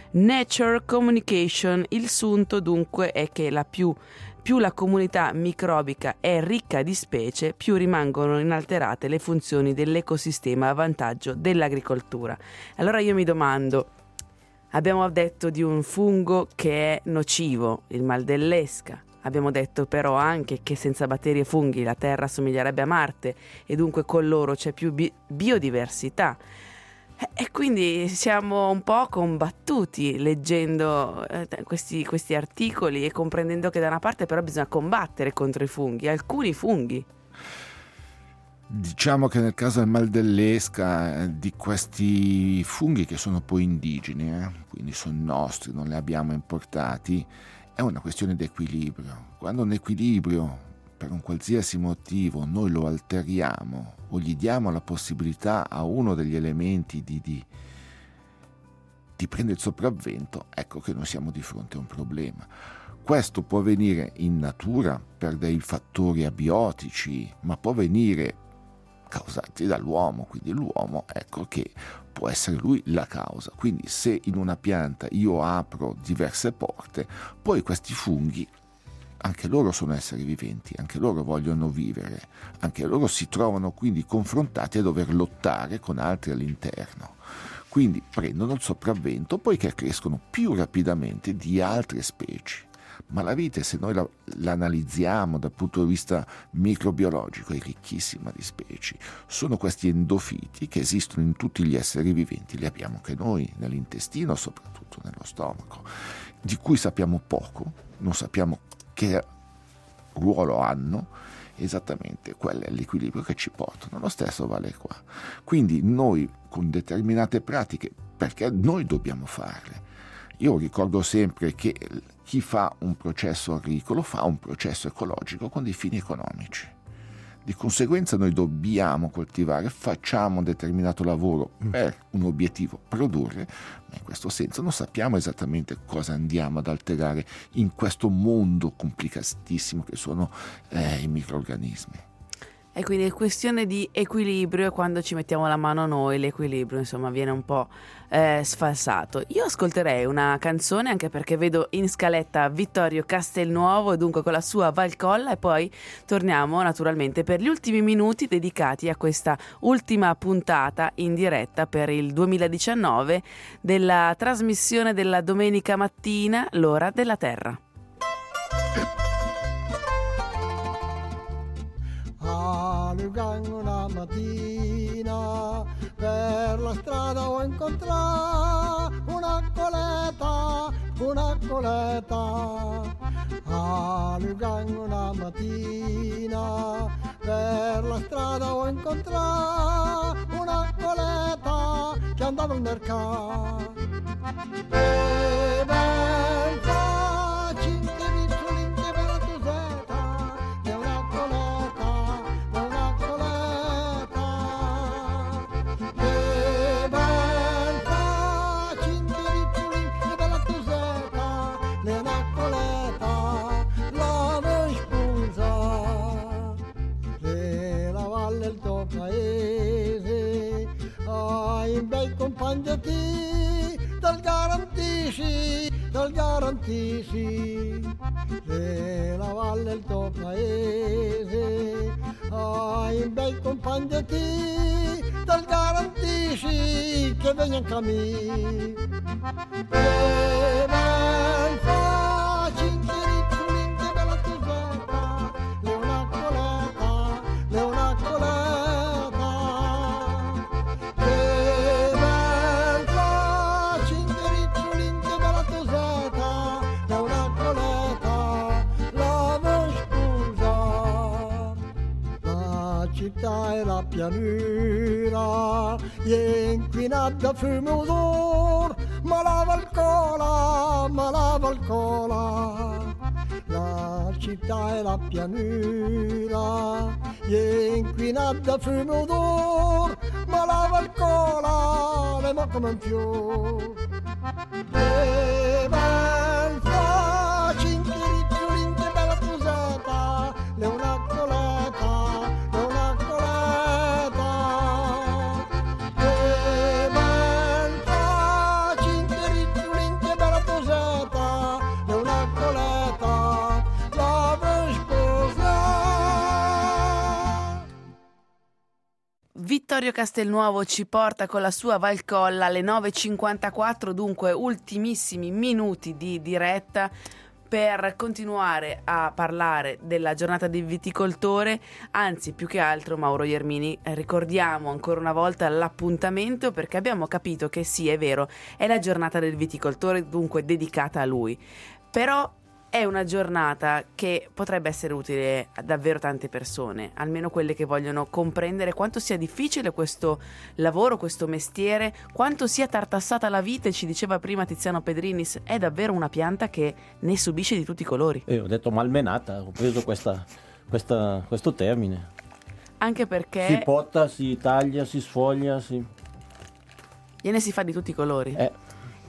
Nature Communication. Il sunto dunque è che la più Più la comunità microbica è ricca di specie, più rimangono inalterate le funzioni dell'ecosistema a vantaggio dell'agricoltura. Allora io mi domando, abbiamo detto di un fungo che è nocivo, il mal dell'esca. Abbiamo detto però anche che senza batteri e funghi la Terra somiglierebbe a Marte e dunque con loro c'è più bi- biodiversità. E quindi siamo un po' combattuti leggendo eh, questi, questi articoli e comprendendo che da una parte però bisogna combattere contro i funghi, alcuni funghi. Diciamo che nel caso del mal dell'esca, eh, di questi funghi che sono poi indigeni, eh, quindi sono nostri, non li abbiamo importati, è una questione di equilibrio. Quando un equilibrio, per un qualsiasi motivo, noi lo alteriamo o gli diamo la possibilità a uno degli elementi di, di, ti prende il sopravvento, ecco che noi siamo di fronte a un problema. Questo può avvenire in natura per dei fattori abiotici, ma può avvenire causati dall'uomo, quindi l'uomo, ecco che può essere lui la causa. Quindi se in una pianta io apro diverse porte, poi questi funghi, anche loro sono esseri viventi, anche loro vogliono vivere, anche loro si trovano quindi confrontati a dover lottare con altri all'interno. Quindi prendono il sopravvento poiché crescono più rapidamente di altre specie. Ma la vite, se noi la, la analizziamo dal punto di vista microbiologico, è ricchissima di specie. Sono questi endofiti che esistono in tutti gli esseri viventi, li abbiamo anche noi nell'intestino, soprattutto nello stomaco, di cui sappiamo poco, non sappiamo che ruolo hanno, esattamente quello è l'equilibrio che ci portano. Lo stesso vale qua. Quindi noi con determinate pratiche, perché noi dobbiamo farle. Io ricordo sempre che chi fa un processo agricolo fa un processo ecologico con dei fini economici. Di conseguenza noi dobbiamo coltivare, facciamo un determinato lavoro per un obiettivo, produrre, ma in questo senso non sappiamo esattamente cosa andiamo ad alterare in questo mondo complicatissimo che sono eh, i microrganismi. E quindi è questione di equilibrio, e quando ci mettiamo la mano noi l'equilibrio insomma viene un po' eh, sfalsato. Io ascolterei una canzone, anche perché vedo in scaletta Vittorio Castelnuovo, e dunque con la sua Valcolla, e poi torniamo naturalmente per gli ultimi minuti dedicati a questa ultima puntata in diretta per il duemiladiciannove della trasmissione della domenica mattina, L'Ora della Terra. Una mattina per la strada ho incontrato una coletta, una coletta. A Lugano una mattina per la strada ho incontrato una coletta che andava al mercato. E ben facin che ricciolin che bella tusetta, è una coletta. Compagni dal garantisci, dal garantisci, se la valle il tuo paese, hai un bel compagni dal garantisci che vengono cammini. E ben facin che ricciolin che bella tusetta, le una coletta, le una coletta. E la pianura è inquinata da fumo odor, ma la Valcola, ma la Valcola. La città e la pianura è inquinata da fumo odor, ma la Valcola le mo come un fior. E ben facin che ricciolin che bella tusetta, le una coletta. Vittorio Castelnuovo ci porta con la sua Valcolla alle nove e cinquantaquattro, dunque ultimissimi minuti di diretta per continuare a parlare della giornata del viticoltore. Anzi, più che altro, Mauro Iermini, ricordiamo ancora una volta l'appuntamento, perché abbiamo capito che sì, è vero, è la giornata del viticoltore, dunque dedicata a lui, però è una giornata che potrebbe essere utile a davvero tante persone, almeno quelle che vogliono comprendere quanto sia difficile questo lavoro, questo mestiere, quanto sia tartassata la vite. Ci diceva prima Tiziano Pedrinis, è davvero una pianta che ne subisce di tutti i colori. E ho detto malmenata, ho preso questa, questa, questo termine. Anche perché si potta, si taglia, si sfoglia, si... gliene si fa di tutti i colori. Eh.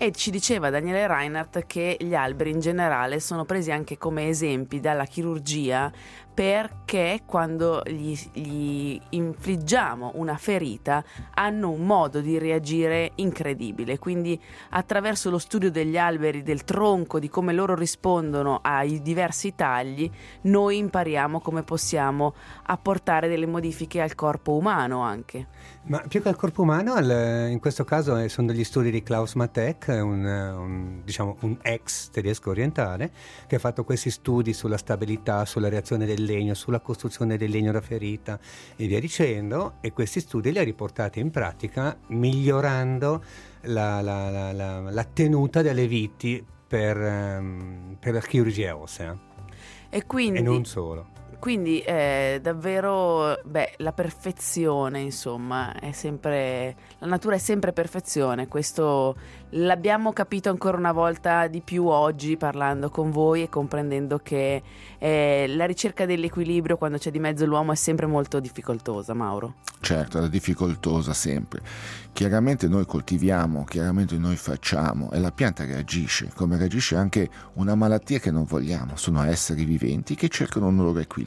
E ci diceva Daniele Reinhardt che gli alberi in generale sono presi anche come esempi dalla chirurgia, perché quando gli, gli infliggiamo una ferita hanno un modo di reagire incredibile. Quindi attraverso lo studio degli alberi, del tronco, di come loro rispondono ai diversi tagli, noi impariamo come possiamo apportare delle modifiche al corpo umano anche. Ma più che al corpo umano, al, in questo caso sono degli studi di Klaus Matek, un, un, diciamo un ex tedesco orientale, che ha fatto questi studi sulla stabilità, sulla reazione del legno, sulla costruzione del legno da ferita e via dicendo, e questi studi li ha riportati in pratica migliorando la, la, la, la, la tenuta delle viti per, um, per la chirurgia ossea. E quindi... E non solo. Quindi è davvero, beh, la perfezione, insomma, è sempre, la natura è sempre perfezione. Questo l'abbiamo capito ancora una volta di più oggi parlando con voi e comprendendo che eh, la ricerca dell'equilibrio quando c'è di mezzo l'uomo è sempre molto difficoltosa, Mauro. Certo, è difficoltosa sempre. Chiaramente noi coltiviamo, chiaramente noi facciamo e la pianta reagisce, come reagisce anche una malattia che non vogliamo. Sono esseri viventi che cercano un loro equilibrio.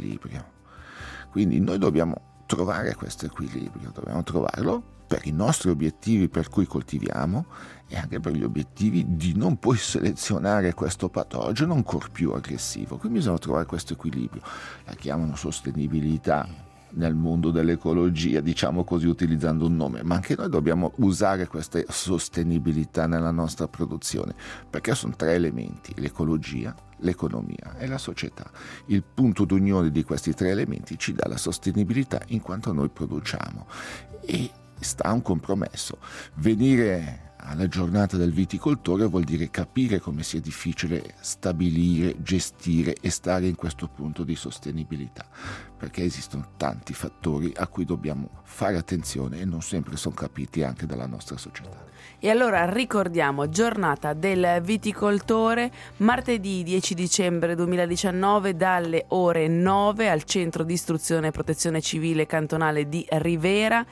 Quindi noi dobbiamo trovare questo equilibrio, dobbiamo trovarlo per i nostri obiettivi per cui coltiviamo e anche per gli obiettivi di non poi selezionare questo patogeno ancora più aggressivo. Quindi bisogna trovare questo equilibrio. La chiamano sostenibilità nel mondo dell'ecologia, diciamo così, utilizzando un nome, ma anche noi dobbiamo usare questa sostenibilità nella nostra produzione, perché sono tre elementi: l'ecologia, l'economia e la società. Il punto d'unione di questi tre elementi ci dà la sostenibilità in quanto noi produciamo, e sta un compromesso. Venire alla giornata del viticoltore vuol dire capire come sia difficile stabilire, gestire e stare in questo punto di sostenibilità, perché esistono tanti fattori a cui dobbiamo fare attenzione e non sempre sono capiti anche dalla nostra società. E allora ricordiamo giornata del viticoltore, martedì dieci dicembre duemiladiciannove dalle ore nove al Centro di Istruzione e Protezione Civile Cantonale di Rivera.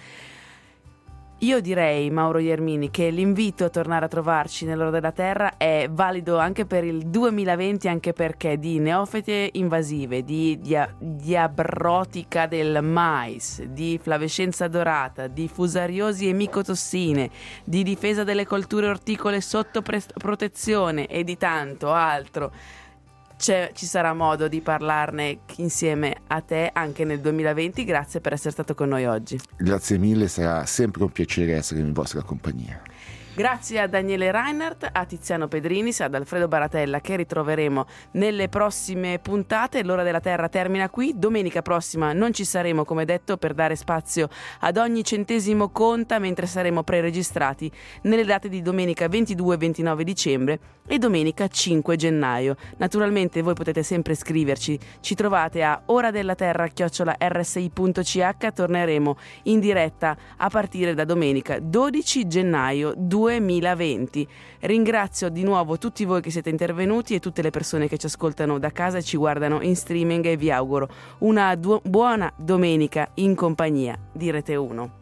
Io direi, Mauro Iermini, che l'invito a tornare a trovarci nell'Ora della Terra è valido anche per il duemilaventi, anche perché di neofite invasive, di dia- diabrotica del mais, di flavescenza dorata, di fusariosi e micotossine, di difesa delle colture orticole sotto pre- protezione e di tanto altro. C'è, ci sarà modo di parlarne insieme a te anche nel duemilaventi. Grazie per essere stato con noi oggi. Grazie mille, sarà sempre un piacere essere in vostra compagnia. Grazie a Daniele Reinhardt, a Tiziano Pedrinis, ad Alfredo Baratella, che ritroveremo nelle prossime puntate. L'Ora della Terra termina qui. Domenica prossima non ci saremo, come detto, per dare spazio ad ogni centesimo conta, mentre saremo preregistrati nelle date di domenica ventidue e ventinove dicembre e domenica cinque gennaio. Naturalmente voi potete sempre scriverci. Ci trovate a oradellaterra chiocciola erre esse i punto ci acca. Torneremo in diretta a partire da domenica dodici gennaio duemilaventi. Ringrazio di nuovo tutti voi che siete intervenuti e tutte le persone che ci ascoltano da casa e ci guardano in streaming, e vi auguro una du- buona domenica in compagnia di Rete uno.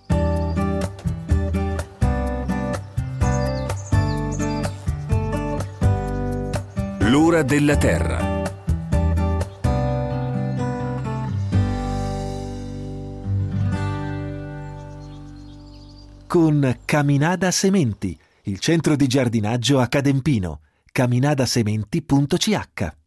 L'Ora della Terra. Con Caminada Sementi, il centro di giardinaggio a Cadempino. caminadasementi punto ci acca.